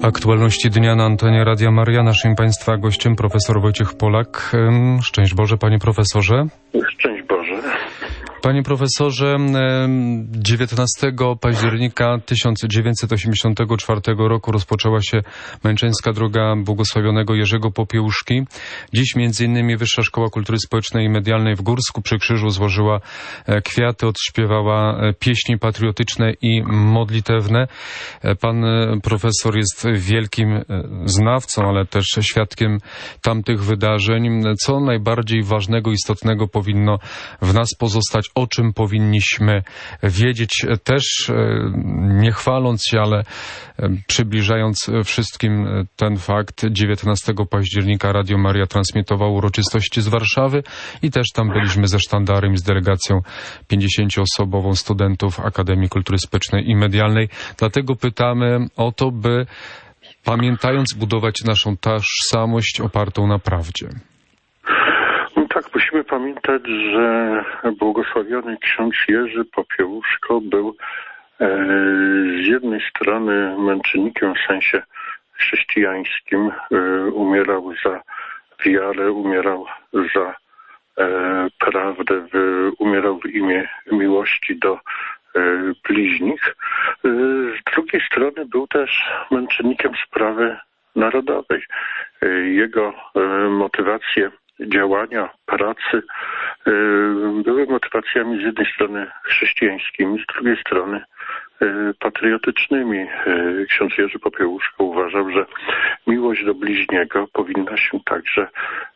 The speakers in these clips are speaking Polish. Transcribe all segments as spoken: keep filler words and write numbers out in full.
Aktualności dnia na antenie Radia Maria. Naszym Państwa gościem profesor Wojciech Polak. Szczęść Boże, panie profesorze. Szczęść Boże. Panie profesorze, dziewiętnastego października tysiąc dziewięćset osiemdziesiątego czwartego roku rozpoczęła się męczeńska droga błogosławionego Jerzego Popiełuszki. Dziś między innymi Wyższa Szkoła Kultury Społecznej i Medialnej w Górsku przy Krzyżu złożyła kwiaty, odśpiewała pieśni patriotyczne i modlitewne. Pan profesor jest wielkim znawcą, ale też świadkiem tamtych wydarzeń. Co najbardziej ważnego, istotnego powinno w nas pozostać, o czym powinniśmy wiedzieć, też nie chwaląc się, ale przybliżając wszystkim ten fakt. dziewiętnastego października Radio Maria transmitowało uroczystości z Warszawy i też tam byliśmy ze sztandarem i z delegacją pięćdziesięcioosobową studentów Akademii Kultury Społecznej i Medialnej. Dlatego pytamy o to, by pamiętając budować naszą tożsamość opartą na prawdzie. Tak, musimy pamiętać, że błogosławiony ksiądz Jerzy Popiełuszko był e, z jednej strony męczennikiem w sensie chrześcijańskim, e, umierał za wiarę, umierał za e, prawdę, w, umierał w imię miłości do e, bliźnich. E, z drugiej strony był też męczennikiem sprawy narodowej. E, jego e, motywacje działania, pracy były motywacjami z jednej strony chrześcijańskimi, z drugiej strony patriotycznymi. Ksiądz Jerzy Popiełuszko uważał, że miłość do bliźniego powinna się także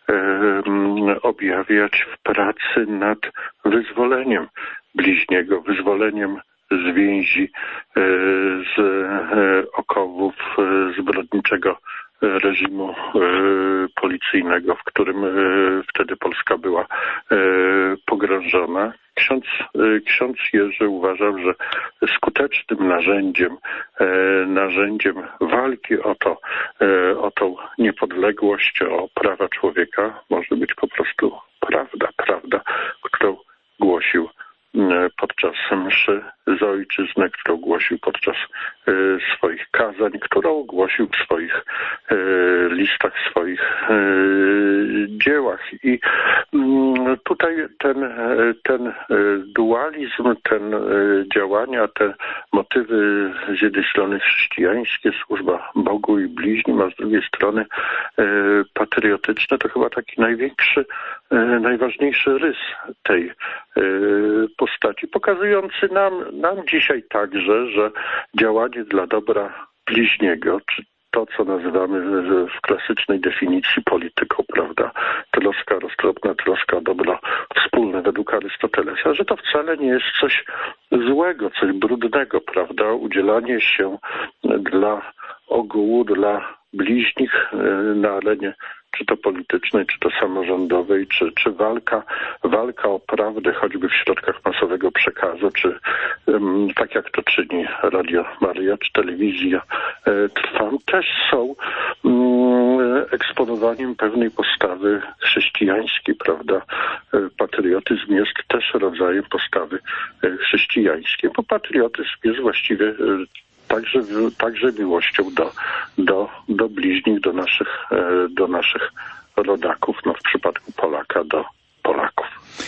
objawiać w pracy nad wyzwoleniem bliźniego, wyzwoleniem z więzi, z okowów zbrodniczego reżimu policyjnego, w którym wtedy Polska była pogrążona. Ksiądz, ksiądz Jerzy uważał, że skutecznym narzędziem, narzędziem walki o to, o tą niepodległość, o prawa człowieka może być po prostu prawda, prawda, którą głosił podczas mszy za ojczyznę, którą głosił podczas e, swoich kazań, którą głosił w swoich e, listach, w swoich e, dziełach. I m, tutaj ten, ten e, dualizm, ten e, działania, te motywy z jednej strony chrześcijańskie, służba Bogu i bliźnim, a z drugiej strony e, patriotyczne, to chyba taki największy, e, najważniejszy rys tej e, postaci, pokazujący nam, nam dzisiaj także, że działanie dla dobra bliźniego, czy to, co nazywamy w klasycznej definicji polityką, prawda, troska roztropna, troska o dobro wspólne według Arystotelesa, że to wcale nie jest coś złego, coś brudnego, prawda, udzielanie się dla ogółu, dla bliźnich na arenie czy to politycznej, czy to samorządowej, czy, czy walka, walka o prawdę, choćby w środkach masowego przekazu, czy um, tak jak to czyni Radio Maria, czy telewizja e, Trwam, też są um, eksponowaniem pewnej postawy chrześcijańskiej, prawda? E, patriotyzm jest też rodzajem postawy e, chrześcijańskiej, bo patriotyzm jest właściwie e, Także, także miłością do, do, do bliźnich, do naszych, do naszych rodaków, no w przypadku Polaka do Polaków.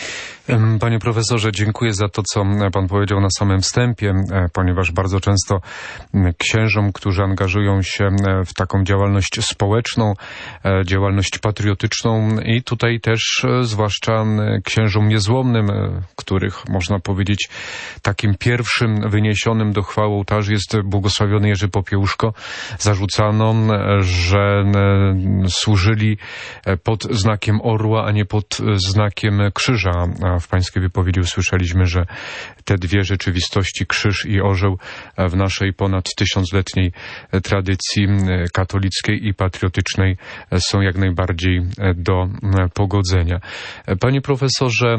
Panie profesorze, dziękuję za to, co pan powiedział na samym wstępie, ponieważ bardzo często księżom, którzy angażują się w taką działalność społeczną, działalność patriotyczną i tutaj też zwłaszcza księżom niezłomnym, których można powiedzieć takim pierwszym wyniesionym do chwały ołtarzy jest błogosławiony Jerzy Popiełuszko, zarzucano, że służyli pod znakiem orła, a nie pod znakiem krzyża. W pańskiej wypowiedzi usłyszeliśmy, że te dwie rzeczywistości, krzyż i orzeł, w naszej ponad tysiącletniej tradycji katolickiej i patriotycznej są jak najbardziej do pogodzenia. Panie profesorze,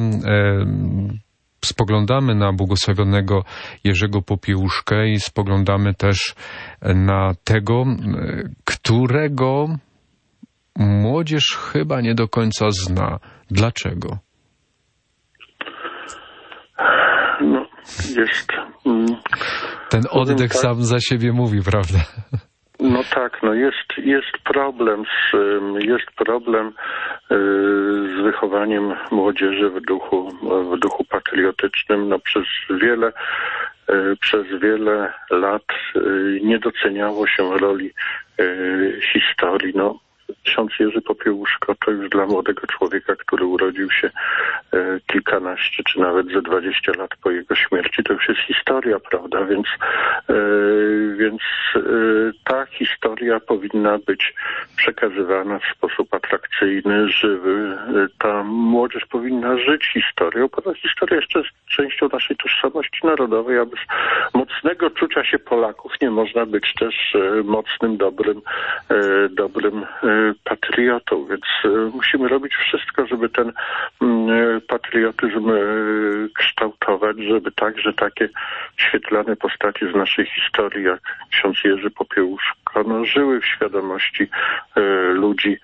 spoglądamy na błogosławionego Jerzego Popiełuszkę i spoglądamy też na tego, którego młodzież chyba nie do końca zna. Dlaczego? No, jest... Mm, Ten oddech tak, sam za siebie mówi, prawda? No tak, no jest, jest problem z, jest problem z wychowaniem młodzieży w duchu, w duchu patriotycznym. No przez wiele, przez wiele lat nie doceniało się roli historii. No, ksiądz Jerzy Popiełuszko to już dla młodego człowieka, który urodził się e, kilkanaście czy nawet ze dwadzieścia lat po jego śmierci, to już jest historia, prawda? Więc, e, więc e, ta historia powinna być przekazywana w sposób atrakcyjny, żywy. E, ta młodzież powinna żyć historią, bo ta historia jeszcze jest częścią naszej tożsamości narodowej, a bez mocnego czucia się Polaków nie można być też e, mocnym, dobrym, e, dobrym e, patriotą, więc musimy robić wszystko, żeby ten patriotyzm kształtować, żeby także takie świetlane postacie z naszej historii, jak ksiądz Jerzy Popiełuszko, no, żyły w świadomości ludzi,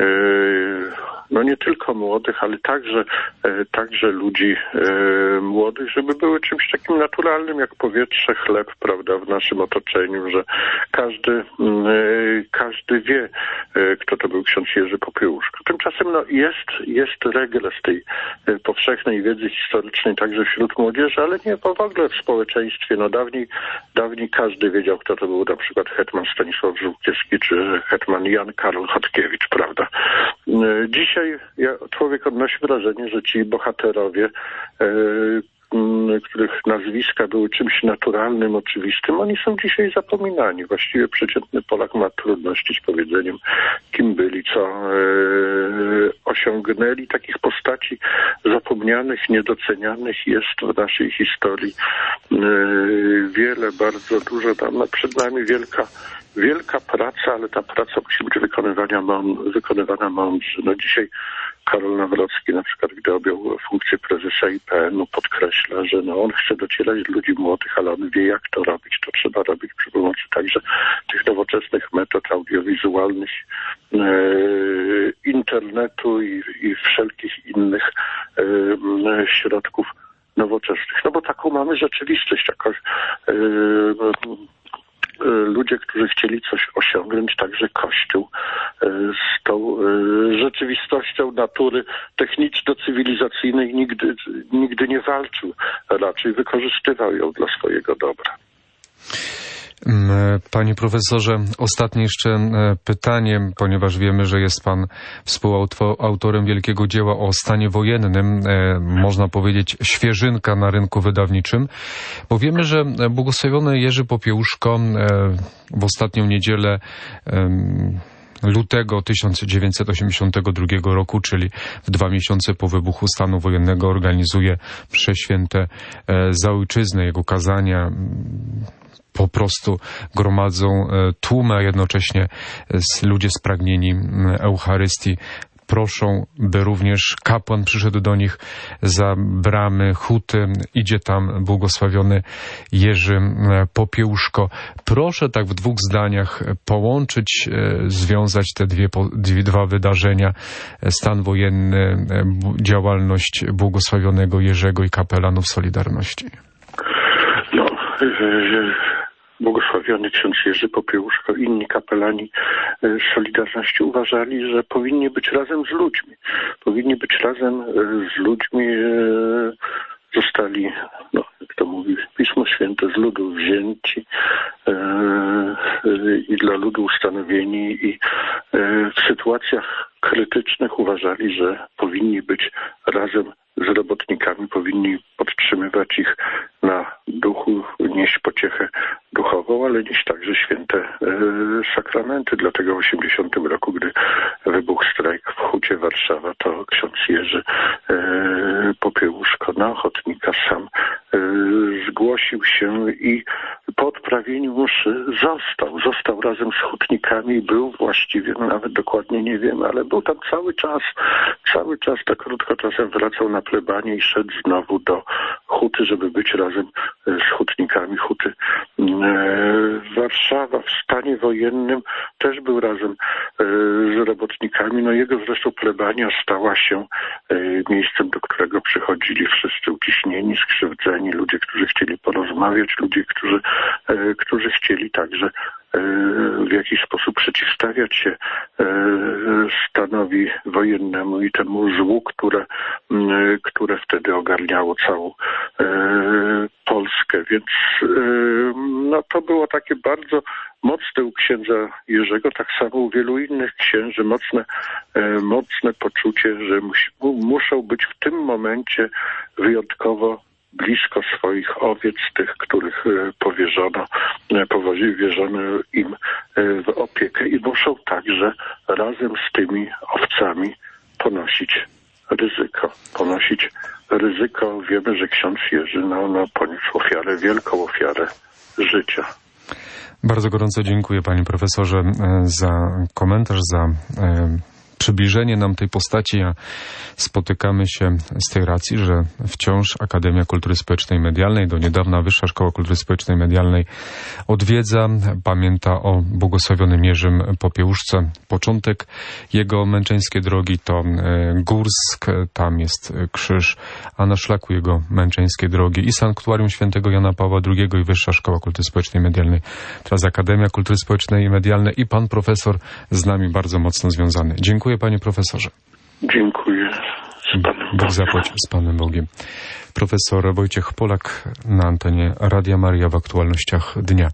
no nie tylko młodych, ale także, także ludzi młodych, żeby były czymś takim naturalnym jak powietrze, chleb, prawda, w naszym otoczeniu, że każdy, każdy wie, kto to był ksiądz Jerzy Popiełuszko. Tymczasem no, jest, jest regres tej powszechnej wiedzy historycznej także wśród młodzieży, ale nie, bo w ogóle w społeczeństwie. No dawniej, dawniej każdy wiedział, kto to był na przykład hetman Stanisław Żółkiewski czy hetman Jan Karol Chodkiewicz, prawda? Dzisiaj człowiek odnosi wrażenie, że ci bohaterowie, których nazwiska były czymś naturalnym, oczywistym, oni są dzisiaj zapominani. Właściwie przeciętny Polak ma trudności z powiedzeniem, kim byli, co e, osiągnęli. Takich postaci zapomnianych, niedocenianych jest w naszej historii e, wiele, bardzo dużo. Tam przed nami wielka Wielka praca, ale ta praca musi być wykonywana, mąd- wykonywana mądrze. No dzisiaj Karol Nawrocki na przykład, gdy objął funkcję prezesa I P N u, podkreśla, że no on chce docierać do ludzi młodych, ale on wie, jak to robić. To trzeba robić przy pomocy także tych nowoczesnych metod audiowizualnych, e, internetu i, i wszelkich innych e, środków nowoczesnych. No bo taką mamy rzeczywistość, jakoś e, ludzie, którzy chcieli coś osiągnąć, także Kościół z tą rzeczywistością natury techniczno-cywilizacyjnej nigdy, nigdy nie walczył, raczej wykorzystywał ją dla swojego dobra. Panie profesorze, ostatnie jeszcze pytanie, ponieważ wiemy, że jest pan współautorem wielkiego dzieła o stanie wojennym, można powiedzieć świeżynka na rynku wydawniczym, bo wiemy, że błogosławiony Jerzy Popiełuszko w ostatnią niedzielę lutego tysiąc dziewięćset osiemdziesiątego drugiego roku, czyli w dwa miesiące po wybuchu stanu wojennego, organizuje msze święte za ojczyznę. Jego kazania po prostu gromadzą tłumy, a jednocześnie ludzie spragnieni Eucharystii proszą, by również kapłan przyszedł do nich za bramy huty. Idzie tam błogosławiony Jerzy Popiełuszko. Proszę tak w dwóch zdaniach połączyć, związać te dwie, dwie, dwa wydarzenia, stan wojenny, działalność błogosławionego Jerzego i kapelanów Solidarności. No, błogosławiony ksiądz Jerzy Popiełuszko i inni kapelani Solidarności uważali, że powinni być razem z ludźmi. Powinni być razem z ludźmi, zostali, no, jak to mówi Pismo Święte, z ludu wzięci i dla ludu ustanowieni i w sytuacjach krytycznych uważali, że powinni być razem z robotnikami, powinni podtrzymywać ich na duchu, nieść pociechę duchową, ale nieść także święte e, sakramenty. Dlatego w osiemdziesiątym roku, gdy wybuchł strajk w Hucie Warszawa, to ksiądz Jerzy e, Popiełuszko na ochotnika sam e, zgłosił się i po odprawieniu mszy został. Został razem z hutnikami i był właściwie, no nawet dokładnie nie wiem, ale był tam cały czas, cały czas, tak krótko czasem wracał na plebanię i szedł znowu do huty, żeby być razem z hutnikami huty. Warszawa w stanie wojennym też był razem z robotnikami. No jego zresztą plebania stała się miejscem, do którego przychodzili wszyscy uciśnieni, skrzywdzeni, ludzie, którzy chcieli porozmawiać, ludzie, którzy, którzy chcieli także w jakiś sposób przeciwstawiać się stanowi wojennemu i temu złu, które, które wtedy ogarniało całą Polskę. Więc no, to było takie bardzo mocne u księdza Jerzego, tak samo u wielu innych księży, mocne, mocne poczucie, że musi, muszą być w tym momencie wyjątkowo blisko swoich owiec, tych, których powierzono, powierzono im w opiekę i muszą także razem z tymi owcami ponosić ryzyko. Ponosić ryzyko. Wiemy, że ksiądz Jerzy no, no, poniósł ofiarę, wielką ofiarę życia. Bardzo gorąco dziękuję, panie profesorze, za komentarz, za przybliżenie nam tej postaci, a spotykamy się z tej racji, że wciąż Akademia Kultury Społecznej i Medialnej, do niedawna Wyższa Szkoła Kultury Społecznej i Medialnej odwiedza, pamięta o błogosławionym Jerzym Popiełuszce. Początek jego męczeńskiej drogi to Górsk, tam jest krzyż, a na szlaku jego męczeńskiej drogi i Sanktuarium Świętego Jana Pawła drugiego i Wyższa Szkoła Kultury Społecznej i Medialnej. Teraz Akademia Kultury Społecznej i Medialnej i pan profesor z nami bardzo mocno związany. Dziękuję, panie profesorze. Dziękuję. Z Panem Bóg zapłać, z Panem Bogiem. Profesor Wojciech Polak na antenie Radia Maria w aktualnościach dnia.